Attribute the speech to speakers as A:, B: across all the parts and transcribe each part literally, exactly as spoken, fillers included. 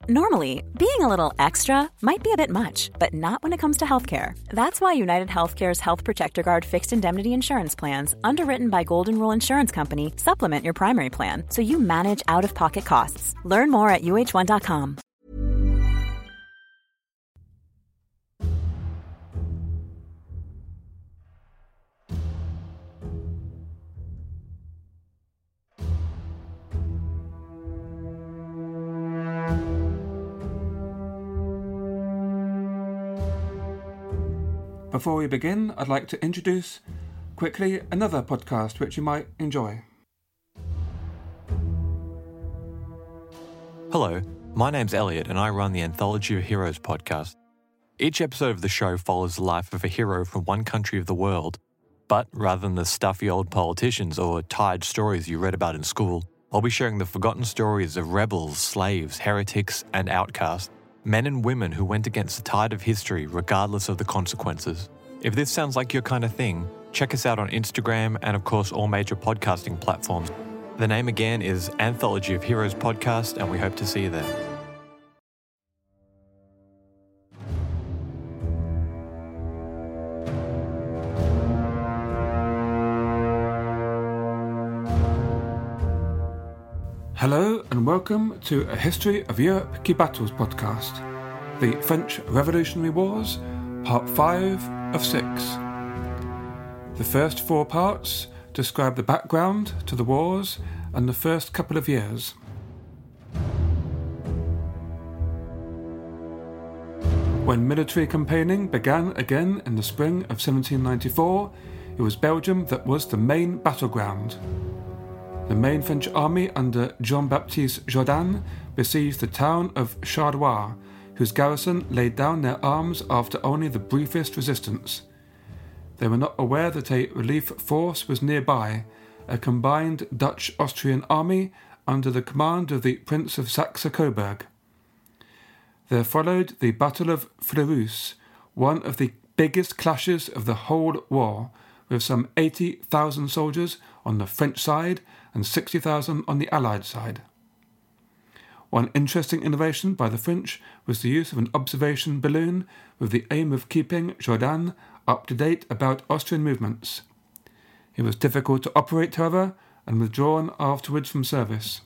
A: Normally, being a little extra might be a bit much, but not when it comes to healthcare. That's why United Healthcare's Health Protector Guard fixed indemnity insurance plans, underwritten by Golden Rule Insurance Company, supplement your primary plan so you manage out-of-pocket costs. Learn more at U H one dot com.
B: Before we begin, I'd like to introduce quickly another podcast which you might enjoy.
C: Hello, my name's Elliot and I run the Anthology of Heroes podcast. Each episode of the show follows the life of a hero from one country of the world, but rather than the stuffy old politicians or tired stories you read about in school, I'll be sharing the forgotten stories of rebels, slaves, heretics, and outcasts. Men and women who went against the tide of history regardless of the consequences. If this sounds like your kind of thing, check us out on Instagram and of course all major podcasting platforms. The name again is Anthology of Heroes Podcast and we hope to see you there.
B: Hello and welcome to A History of Europe Key Battles podcast, the French Revolutionary Wars, part five of six. The first four parts describe the background to the wars and the first couple of years. When military campaigning began again in the spring of seventeen ninety-four, it was Belgium that was the main battleground. The main French army under Jean-Baptiste Jourdan besieged the town of Charleroi, whose garrison laid down their arms after only the briefest resistance. They were not aware that a relief force was nearby, a combined Dutch-Austrian army under the command of the Prince of Saxe-Coburg. There followed the Battle of Fleurus, one of the biggest clashes of the whole war, with some eighty thousand soldiers on the French side and sixty thousand on the Allied side. One interesting innovation by the French was the use of an observation balloon with the aim of keeping Jourdan up to date about Austrian movements. It was difficult to operate, however, and withdrawn afterwards from service.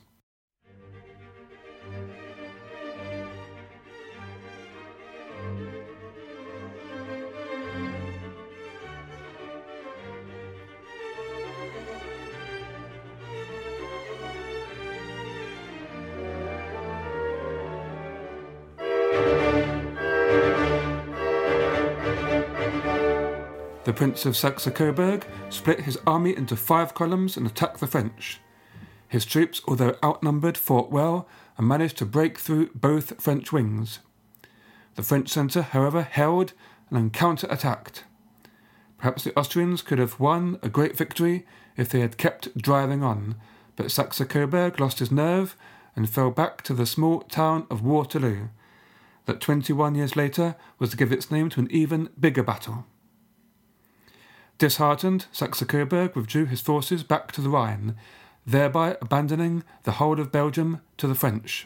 B: The Prince of Saxe-Coburg split his army into five columns and attacked the French. His troops, although outnumbered, fought well and managed to break through both French wings. The French centre, however, held and then counter-attacked. Perhaps the Austrians could have won a great victory if they had kept driving on, but Saxe-Coburg lost his nerve and fell back to the small town of Waterloo, that twenty-one years later was to give its name to an even bigger battle. Disheartened, Saxe-Coburg withdrew his forces back to the Rhine, thereby abandoning the whole of Belgium to the French.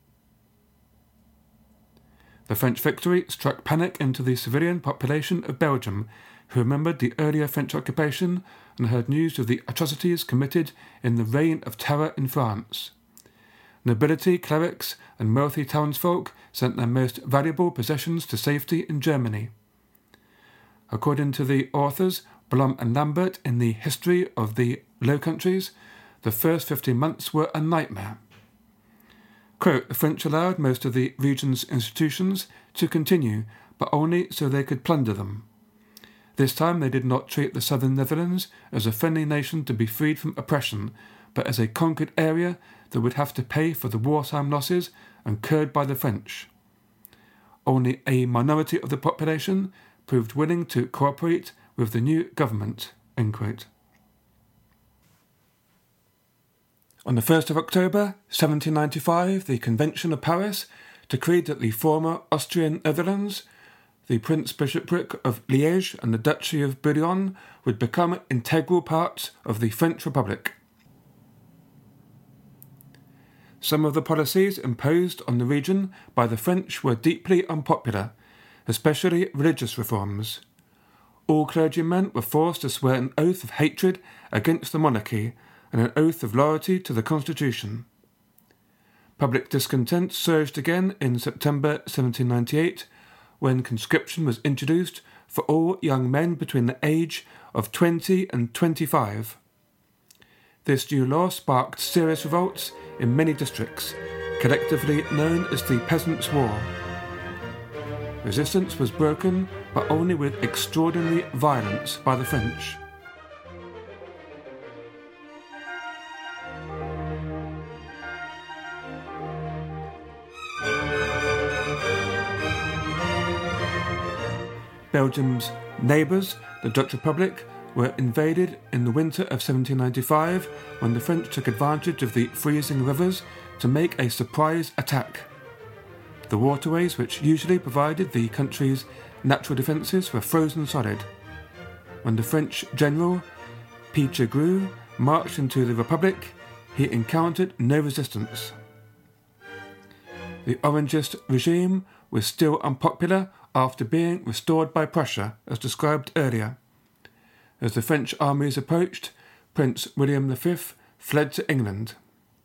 B: The French victory struck panic into the civilian population of Belgium, who remembered the earlier French occupation and heard news of the atrocities committed in the Reign of Terror in France. Nobility, clerics, and wealthy townsfolk sent their most valuable possessions to safety in Germany. According to the authors Blom and Lambert in the History of the Low Countries, the first fifteen months were a nightmare. Quote, the French allowed most of the region's institutions to continue, but only so they could plunder them. This time they did not treat the southern Netherlands as a friendly nation to be freed from oppression, but as a conquered area that would have to pay for the wartime losses incurred by the French. Only a minority of the population proved willing to cooperate with the new government. End quote. On the first of October seventeen ninety-five, the Convention of Paris decreed that the former Austrian Netherlands, the Prince-Bishopric of Liège and the Duchy of Bouillon would become integral parts of the French Republic. Some of the policies imposed on the region by the French were deeply unpopular, especially religious reforms. All clergymen were forced to swear an oath of hatred against the monarchy and an oath of loyalty to the Constitution. Public discontent surged again in September seventeen ninety-eight, when conscription was introduced for all young men between the age of twenty and twenty-five. This new law sparked serious revolts in many districts, collectively known as the Peasants' War. Resistance was broken, but only with extraordinary violence by the French. Belgium's neighbours, the Dutch Republic, were invaded in the winter of seventeen ninety-five when the French took advantage of the freezing rivers to make a surprise attack. The waterways, which usually provided the country's natural defences, were frozen solid. When the French general, Pichegru, marched into the Republic, he encountered no resistance. The Orangist regime was still unpopular after being restored by Prussia, as described earlier. As the French armies approached, Prince William the Fifth fled to England.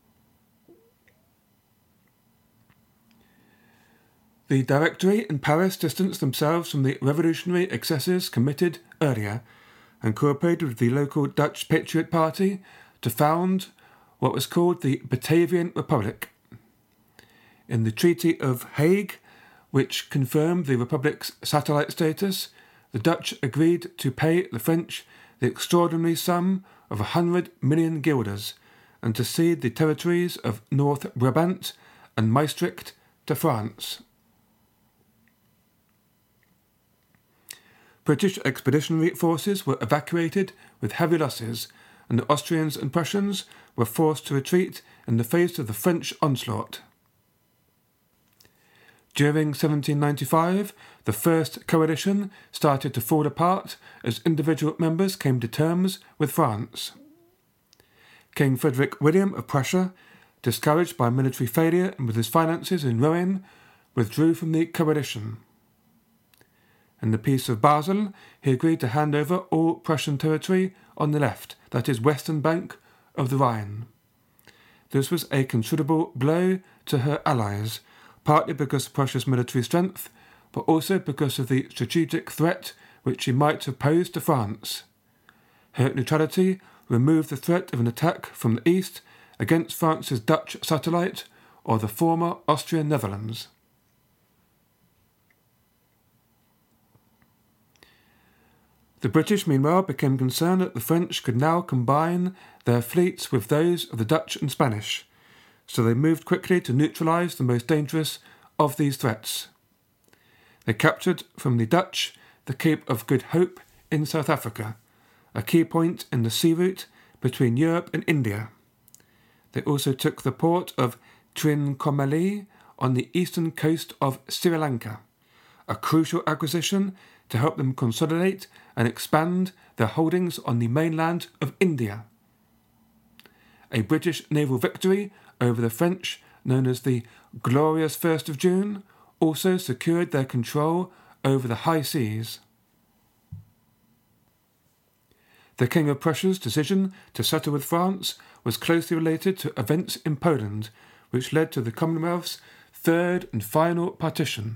B: The Directory in Paris distanced themselves from the revolutionary excesses committed earlier and cooperated with the local Dutch Patriot Party to found what was called the Batavian Republic. In the Treaty of Hague, which confirmed the Republic's satellite status, the Dutch agreed to pay the French the extraordinary sum of a hundred million guilders and to cede the territories of North Brabant and Maastricht to France. British expeditionary forces were evacuated with heavy losses, and the Austrians and Prussians were forced to retreat in the face of the French onslaught. During seventeen ninety-five, the First Coalition started to fall apart as individual members came to terms with France. King Frederick William of Prussia, discouraged by military failure and with his finances in ruin, withdrew from the coalition. In the Peace of Basel, he agreed to hand over all Prussian territory on the left, that is, western bank of the Rhine. This was a considerable blow to her allies, partly because of Prussia's military strength, but also because of the strategic threat which she might have posed to France. Her neutrality removed the threat of an attack from the east against France's Dutch satellite, or the former Austrian Netherlands. The British, meanwhile, became concerned that the French could now combine their fleets with those of the Dutch and Spanish, so they moved quickly to neutralise the most dangerous of these threats. They captured from the Dutch the Cape of Good Hope in South Africa, a key point in the sea route between Europe and India. They also took the port of Trincomalee on the eastern coast of Sri Lanka, a crucial acquisition to help them consolidate and expand their holdings on the mainland of India. A British naval victory over the French, known as the Glorious First of June, also secured their control over the high seas. The King of Prussia's decision to settle with France was closely related to events in Poland, which led to the Commonwealth's third and final partition.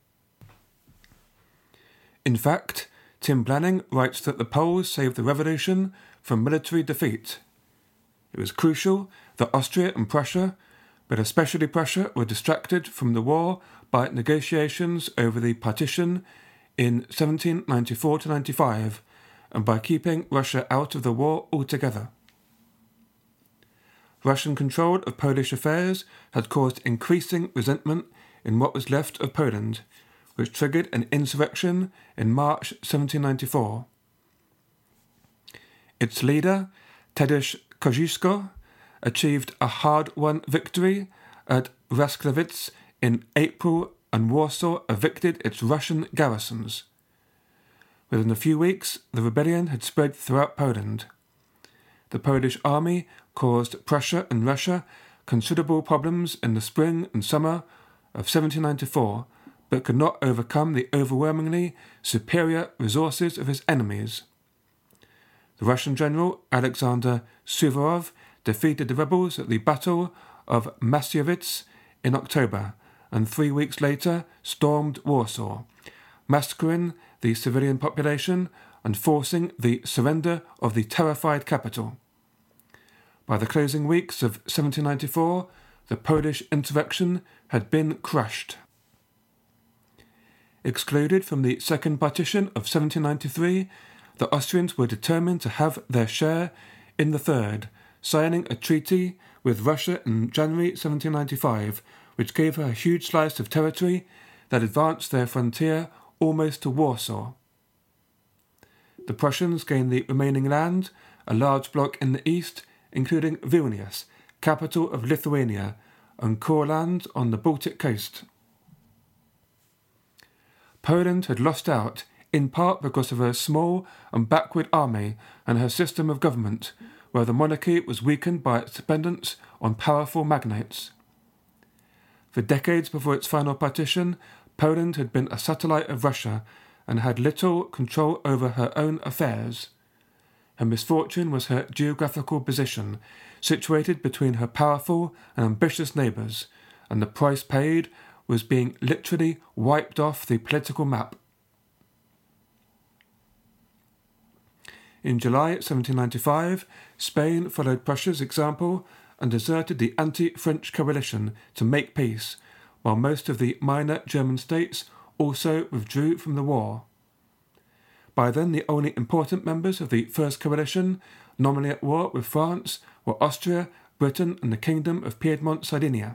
B: In fact, Tim Blanning writes that the Poles saved the revolution from military defeat. It was crucial that Austria and Prussia, but especially Prussia, were distracted from the war by negotiations over the partition in seventeen ninety-four to ninety-five, and by keeping Russia out of the war altogether. Russian control of Polish affairs had caused increasing resentment in what was left of Poland, which triggered an insurrection in March seventeen ninety-four. Its leader, Tadeusz Kościuszko, achieved a hard-won victory at Rasklowitz in April, and Warsaw evicted its Russian garrisons. Within a few weeks, the rebellion had spread throughout Poland. The Polish army caused Prussia and Russia considerable problems in the spring and summer of seventeen ninety-four, but could not overcome the overwhelmingly superior resources of his enemies. The Russian general Alexander Suvorov defeated the rebels at the Battle of Masiewicz in October, and three weeks later stormed Warsaw, massacring the civilian population and forcing the surrender of the terrified capital. By the closing weeks of seventeen ninety-four, the Polish insurrection had been crushed. Excluded from the Second Partition of seventeen ninety-three, the Austrians were determined to have their share in the Third, signing a treaty with Russia in January seventeen ninety-five, which gave her a huge slice of territory that advanced their frontier almost to Warsaw. The Prussians gained the remaining land, a large block in the east, including Vilnius, capital of Lithuania, and Courland on the Baltic coast. Poland had lost out, in part because of her small and backward army and her system of government, where the monarchy was weakened by its dependence on powerful magnates. For decades before its final partition, Poland had been a satellite of Russia and had little control over her own affairs. Her misfortune was her geographical position, situated between her powerful and ambitious neighbours, and the price paid was being literally wiped off the political map. In July seventeen ninety-five, Spain followed Prussia's example and deserted the anti-French coalition to make peace, while most of the minor German states also withdrew from the war. By then, the only important members of the First Coalition, nominally at war with France, were Austria, Britain, and the Kingdom of Piedmont-Sardinia.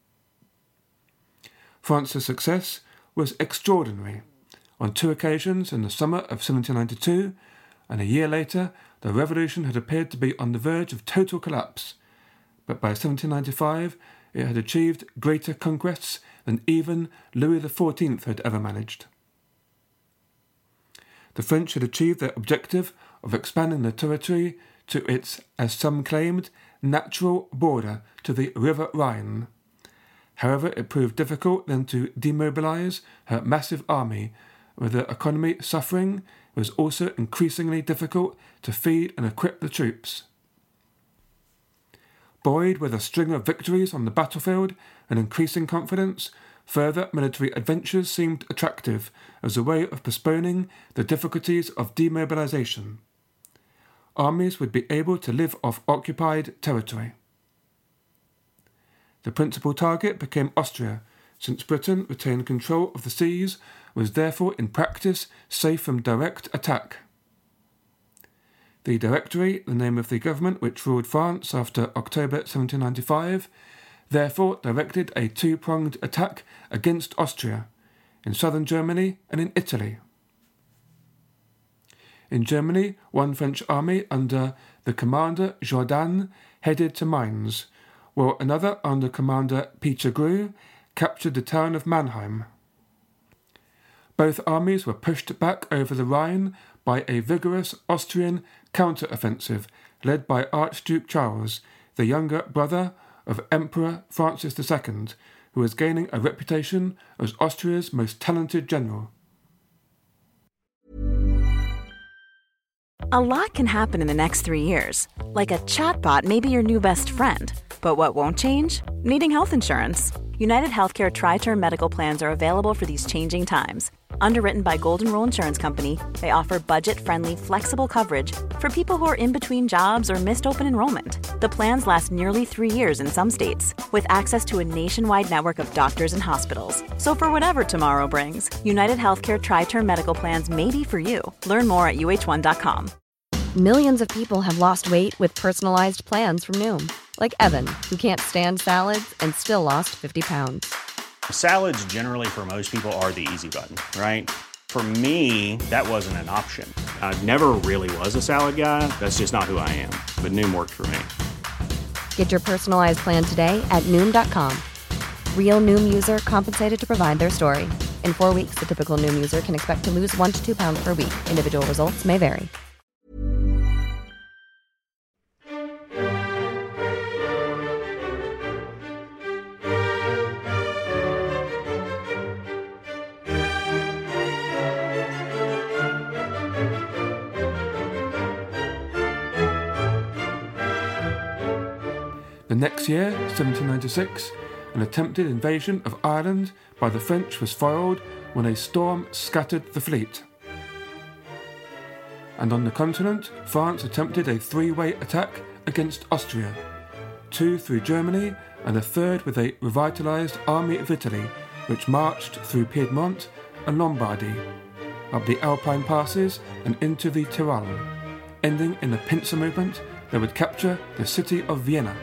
B: France's success was extraordinary. On two occasions in the summer of seventeen ninety-two, and a year later, the revolution had appeared to be on the verge of total collapse, but by seventeen ninety-five it had achieved greater conquests than even Louis the Fourteenth had ever managed. The French had achieved their objective of expanding their territory to its, as some claimed, natural border to the River Rhine. However, it proved difficult then to demobilize her massive army. With the economy suffering, it was also increasingly difficult to feed and equip the troops. Buoyed with a string of victories on the battlefield and increasing confidence, further military adventures seemed attractive as a way of postponing the difficulties of demobilization. Armies would be able to live off occupied territory. The principal target became Austria, since Britain retained control of the seas, was therefore in practice safe from direct attack. The Directory, the name of the government which ruled France after October seventeen ninety-five, therefore directed a two-pronged attack against Austria, in southern Germany and in Italy. In Germany, one French army under the commander Jourdan headed to Mainz, while another under commander Pichegru captured the town of Mannheim. Both armies were pushed back over the Rhine by a vigorous Austrian counter-offensive led by Archduke Charles, the younger brother of Emperor Francis the Second, who was gaining a reputation as Austria's most talented general.
A: A lot can happen in the next three years. Like a chatbot may be your new best friend. But what won't change? Needing health insurance. United Healthcare Tri-Term Medical Plans are available for these changing times. Underwritten by Golden Rule Insurance Company, they offer budget-friendly, flexible coverage for people who are in between jobs or missed open enrollment. The plans last nearly three years in some states, with access to a nationwide network of doctors and hospitals. So for whatever tomorrow brings, United Healthcare Tri-Term Medical Plans may be for you. Learn more at U H one dot com.
D: Millions of people have lost weight with personalized plans from Noom. Like Evan, who can't stand salads and still lost fifty pounds.
E: Salads generally for most people are the easy button, right? For me, that wasn't an option. I never really was a salad guy. That's just not who I am. But Noom worked for me.
D: Get your personalized plan today at Noom dot com. Real Noom user compensated to provide their story. In four weeks, the typical Noom user can expect to lose one to two pounds per week. Individual results may vary.
B: next year, seventeen ninety-six, an attempted invasion of Ireland by the French was foiled when a storm scattered the fleet. And on the continent, France attempted a three-way attack against Austria, two through Germany and a third with a revitalised army of Italy, which marched through Piedmont and Lombardy, up the Alpine passes and into the Tyrol, ending in a pincer movement that would capture the city of Vienna.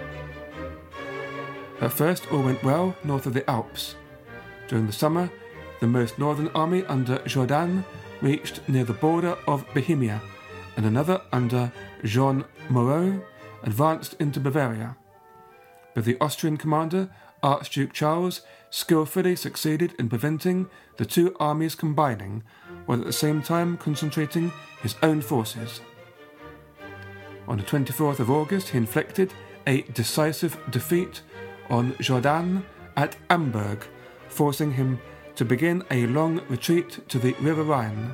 B: At first all went well north of the Alps. During the summer, the most northern army under Jourdan reached near the border of Bohemia, and another under Jean Moreau advanced into Bavaria. But the Austrian commander, Archduke Charles, skillfully succeeded in preventing the two armies combining, while at the same time concentrating his own forces. On the twenty-fourth of August, he inflicted a decisive defeat on Jourdan at Amberg, forcing him to begin a long retreat to the River Rhine.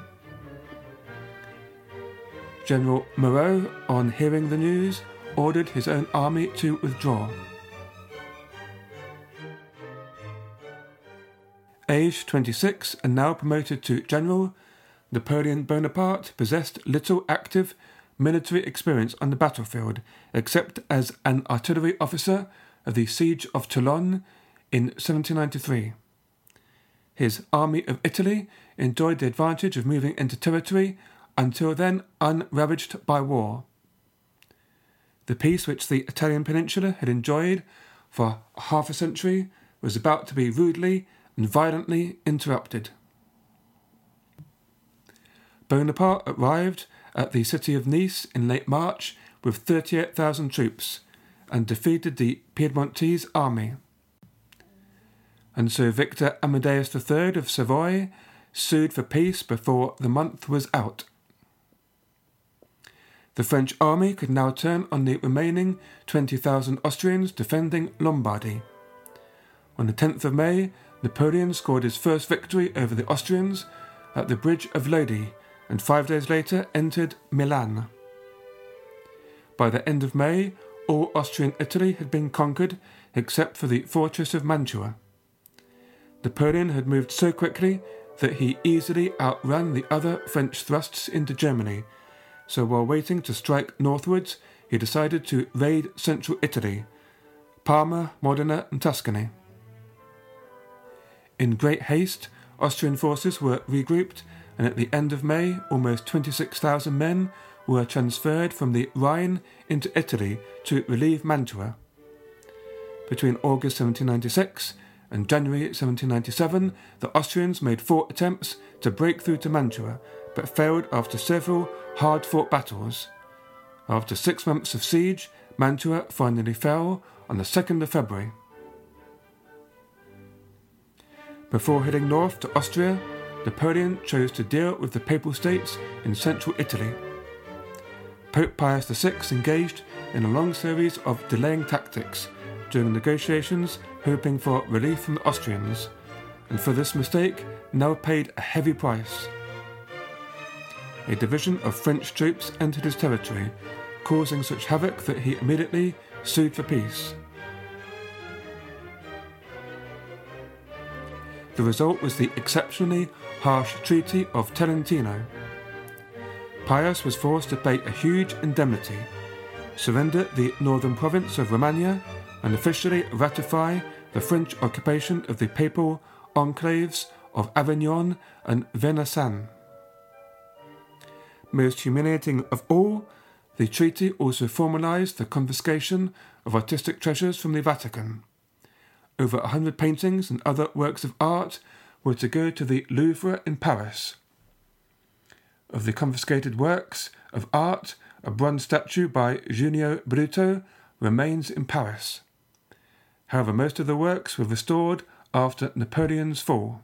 B: General Moreau, on hearing the news, ordered his own army to withdraw. Aged twenty-six and now promoted to general, Napoleon Bonaparte possessed little active military experience on the battlefield, except as an artillery officer of the Siege of Toulon in seventeen ninety-three. His Army of Italy enjoyed the advantage of moving into territory until then unravaged by war. The peace which the Italian peninsula had enjoyed for half a century was about to be rudely and violently interrupted. Bonaparte arrived at the city of Nice in late March with thirty-eight thousand troops and defeated the Piedmontese army. And so Victor Amadeus the Third of Savoy sued for peace before the month was out. The French army could now turn on the remaining twenty thousand Austrians defending Lombardy. On the tenth of May, Napoleon scored his first victory over the Austrians at the Bridge of Lodi, and five days later entered Milan. By the end of May, all Austrian Italy had been conquered except for the fortress of Mantua. Napoleon had moved so quickly that he easily outran the other French thrusts into Germany, so while waiting to strike northwards, he decided to raid central Italy, Parma, Modena and Tuscany. In great haste, Austrian forces were regrouped, and at the end of May, almost twenty-six thousand men were transferred from the Rhine into Italy to relieve Mantua. Between August seventeen ninety-six and January seventeen ninety-seven, the Austrians made four attempts to break through to Mantua, but failed after several hard-fought battles. After six months of siege, Mantua finally fell on the second of February. Before heading north to Austria, Napoleon chose to deal with the Papal States in central Italy. Pope Pius the Sixth engaged in a long series of delaying tactics during negotiations, hoping for relief from the Austrians, and for this mistake now paid a heavy price. A division of French troops entered his territory, causing such havoc that he immediately sued for peace. The result was the exceptionally harsh Treaty of Tolentino. Pius was forced to pay a huge indemnity, surrender the northern province of Romagna, and officially ratify the French occupation of the papal enclaves of Avignon and Venaissin. Most humiliating of all, the treaty also formalised the confiscation of artistic treasures from the Vatican. Over a hundred paintings and other works of art were to go to the Louvre in Paris. Of the confiscated works of art, a bronze statue by Junio Bruto remains in Paris. However, most of the works were restored after Napoleon's fall.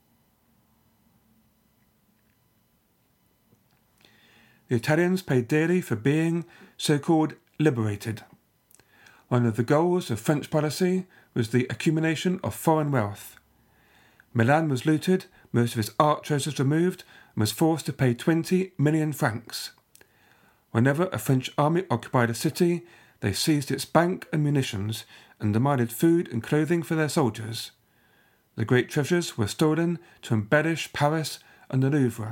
B: The Italians paid dearly for being so-called liberated. One of the goals of French policy was the accumulation of foreign wealth. Milan was looted, most of its art treasures removed, and was forced to pay twenty million francs. Whenever a French army occupied a city, they seized its bank and munitions and demanded food and clothing for their soldiers. The great treasures were stolen to embellish Paris and the Louvre.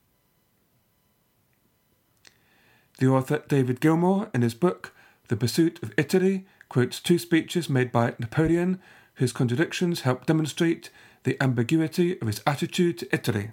B: The author David Gilmour, in his book The Pursuit of Italy, quotes two speeches made by Napoleon whose contradictions help demonstrate the ambiguity of his attitude to Italy.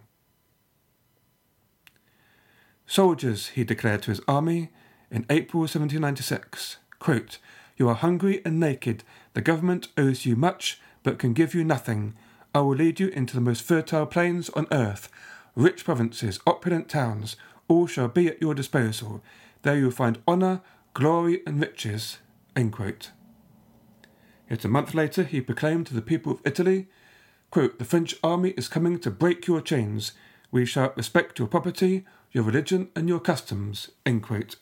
B: "Soldiers," he declared to his army in April seventeen ninety-six, quote, "You are hungry and naked. The government owes you much, but can give you nothing. I will lead you into the most fertile plains on earth. Rich provinces, opulent towns, all shall be at your disposal. There you will find honour, glory, and riches." End quote. Yet a month later he proclaimed to the people of Italy, quote, "The French army is coming to break your chains. We shall respect your property, your religion, and your customs." End quote.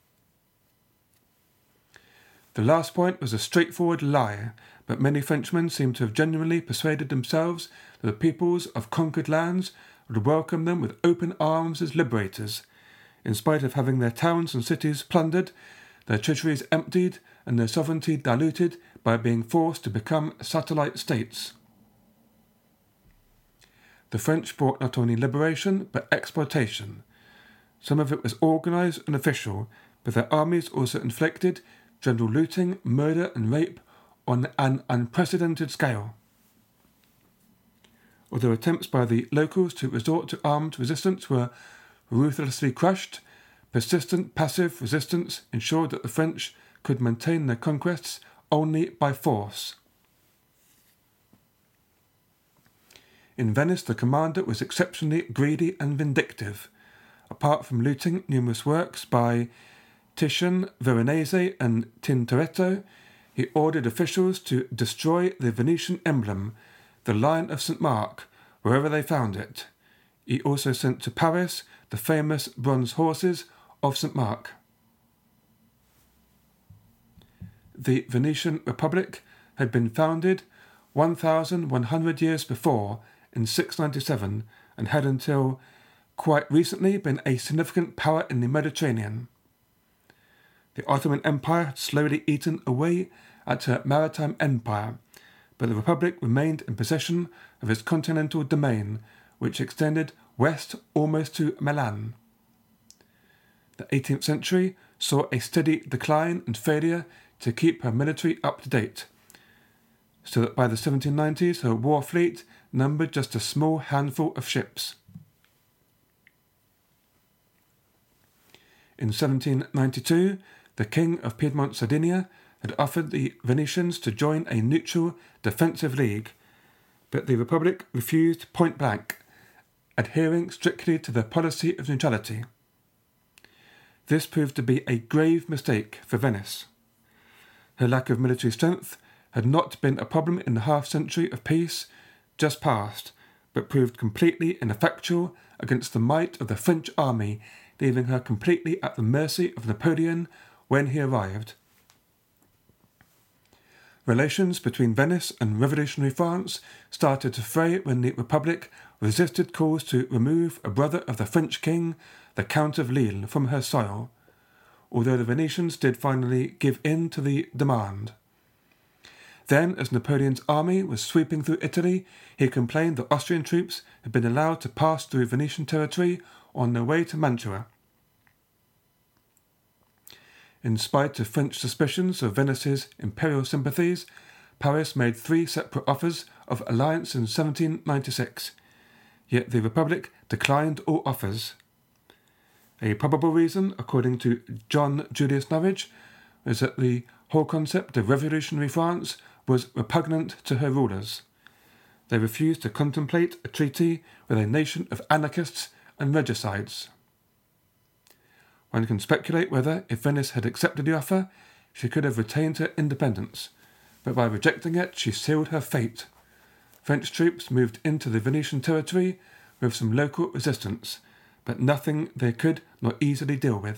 B: The last point was a straightforward lie, but many Frenchmen seem to have genuinely persuaded themselves that the peoples of conquered lands would welcome them with open arms as liberators, in spite of having their towns and cities plundered, their treasuries emptied, and their sovereignty diluted by being forced to become satellite states. The French brought not only liberation, but exploitation. Some of it was organised and official, but their armies also inflicted general looting, murder and rape on an unprecedented scale. Although attempts by the locals to resort to armed resistance were ruthlessly crushed, persistent passive resistance ensured that the French could maintain their conquests only by force. In Venice, the commander was exceptionally greedy and vindictive. Apart from looting numerous works by Titian, Veronese, and Tintoretto, he ordered officials to destroy the Venetian emblem, the Lion of Saint Mark, wherever they found it. He also sent to Paris the famous bronze horses of Saint Mark. The Venetian Republic had been founded one thousand one hundred years before, in six ninety-seven, and had until quite recently been a significant power in the Mediterranean. The Ottoman Empire had slowly eaten away at her maritime empire, but the Republic remained in possession of its continental domain, which extended west almost to Milan. The eighteenth century saw a steady decline and failure to keep her military up to date, so that by the seventeen nineties her war fleet numbered just a small handful of ships. In seventeen ninety-two, the King of Piedmont Sardinia had offered the Venetians to join a neutral defensive league, but the Republic refused point blank, adhering strictly to their policy of neutrality. This proved to be a grave mistake for Venice. Her lack of military strength had not been a problem in the half-century of peace just past, but proved completely ineffectual against the might of the French army, leaving her completely at the mercy of Napoleon when he arrived. Relations between Venice and revolutionary France started to fray when the Republic resisted calls to remove a brother of the French king, the Count of Lille, from her soil, although the Venetians did finally give in to the demand. Then, as Napoleon's army was sweeping through Italy, he complained that Austrian troops had been allowed to pass through Venetian territory on their way to Mantua. In spite of French suspicions of Venice's imperial sympathies, Paris made three separate offers of alliance in seventeen ninety-six, yet the Republic declined all offers. A probable reason, according to John Julius Norwich, is that the whole concept of revolutionary France was repugnant to her rulers. They refused to contemplate a treaty with a nation of anarchists and regicides. One can speculate whether, if Venice had accepted the offer, she could have retained her independence, but by rejecting it she sealed her fate. French troops moved into the Venetian territory with some local resistance, but nothing they could not easily deal with.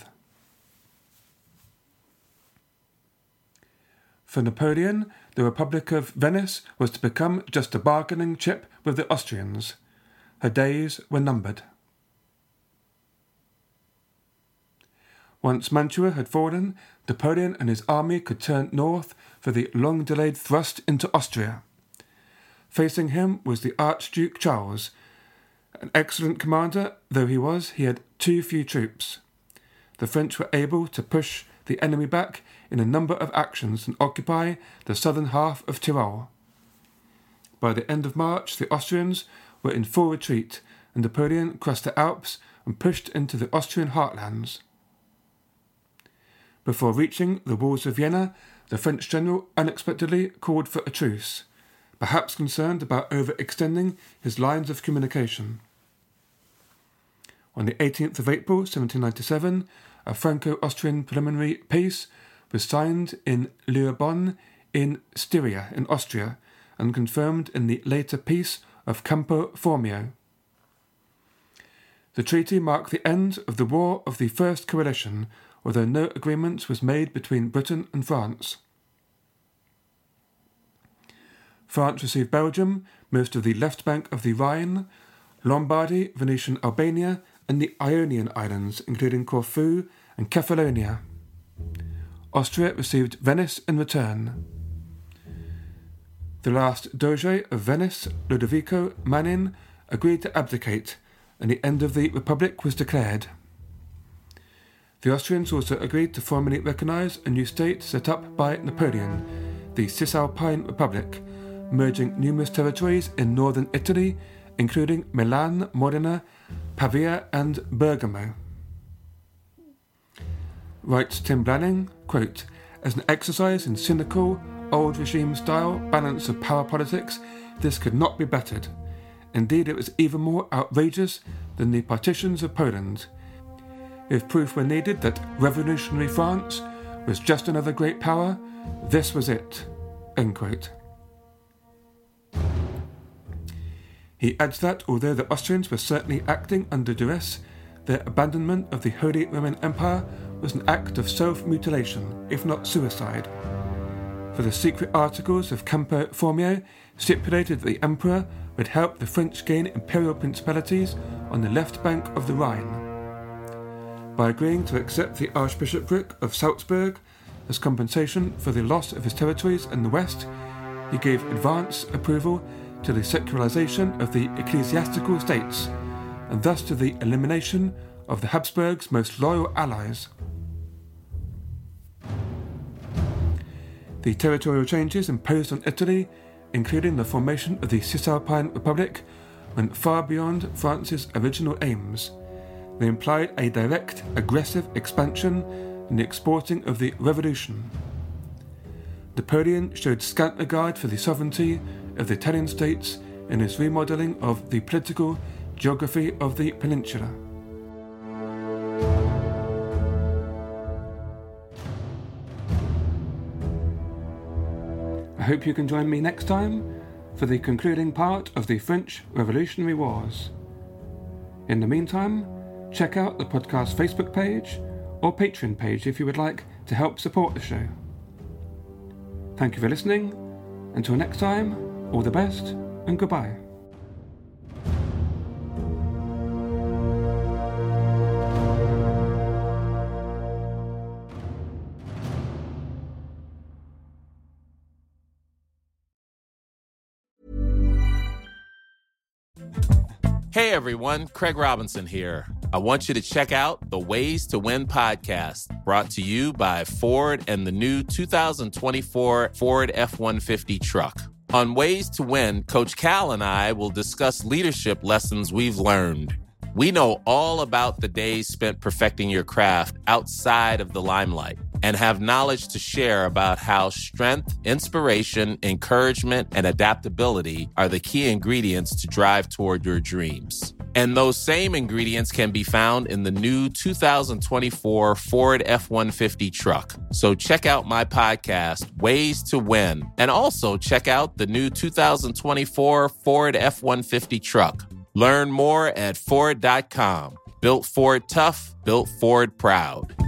B: For Napoleon, the Republic of Venice was to become just a bargaining chip with the Austrians. Her days were numbered. Once Mantua had fallen, Napoleon and his army could turn north for the long-delayed thrust into Austria. Facing him was the Archduke Charles. An excellent commander though he was, he had too few troops. The French were able to push the enemy back in a number of actions and occupy the southern half of Tyrol. By the end of March, the Austrians were in full retreat, and Napoleon crossed the Alps and pushed into the Austrian heartlands. Before reaching the walls of Vienna, the French general unexpectedly called for a truce, perhaps concerned about overextending his lines of communication. On the eighteenth of April seventeen ninety-seven, a Franco-Austrian preliminary peace was signed in Lillebonne in Styria in Austria and confirmed in the later Peace of Campo Formio. The treaty marked the end of the War of the First Coalition, although no agreement was made between Britain and France. France received Belgium, most of the left bank of the Rhine, Lombardy, Venetian Albania, and the Ionian Islands, including Corfu and Kefalonia. Austria received Venice in return. The last Doge of Venice, Ludovico Manin, agreed to abdicate, and the end of the Republic was declared. The Austrians also agreed to formally recognise a new state set up by Napoleon, the Cisalpine Republic, merging numerous territories in northern Italy, including Milan, Modena, Pavia and Bergamo. Writes Tim Blanning, quote, "As an exercise in cynical, old regime-style balance of power politics, this could not be bettered. Indeed, it was even more outrageous than the partitions of Poland. If proof were needed that revolutionary France was just another great power, this was it." End quote. He adds that although the Austrians were certainly acting under duress, their abandonment of the Holy Roman Empire was an act of self-mutilation, if not suicide. For the secret articles of Campo Formio stipulated that the Emperor would help the French gain imperial principalities on the left bank of the Rhine. By agreeing to accept the Archbishopric of Salzburg as compensation for the loss of his territories in the west, he gave advance approval to the secularization of the ecclesiastical states, and thus to the elimination of the Habsburgs' most loyal allies. The territorial changes imposed on Italy, including the formation of the Cisalpine Republic, went far beyond France's original aims. They implied a direct, aggressive expansion in the exporting of the revolution. Napoleon showed scant regard for the sovereignty of the Italian states in his remodelling of the political geography of the peninsula. I hope you can join me next time for the concluding part of the French Revolutionary Wars. In the meantime, check out the podcast Facebook page or Patreon page if you would like to help support the show. Thank you for listening. Until next time, all the best and goodbye.
F: Hey everyone, Craig Robinson here. I want you to check out the Ways to Win podcast, brought to you by Ford and the new two thousand twenty-four Ford F one fifty truck. On Ways to Win, Coach Cal and I will discuss leadership lessons we've learned. We know all about the days spent perfecting your craft outside of the limelight and have knowledge to share about how strength, inspiration, encouragement, and adaptability are the key ingredients to drive toward your dreams. And those same ingredients can be found in the new two thousand twenty-four Ford F one fifty truck. So check out my podcast, Ways to Win, and also check out the new two thousand twenty-four Ford F one fifty truck. Learn more at Ford dot com. Built Ford tough, built Ford proud.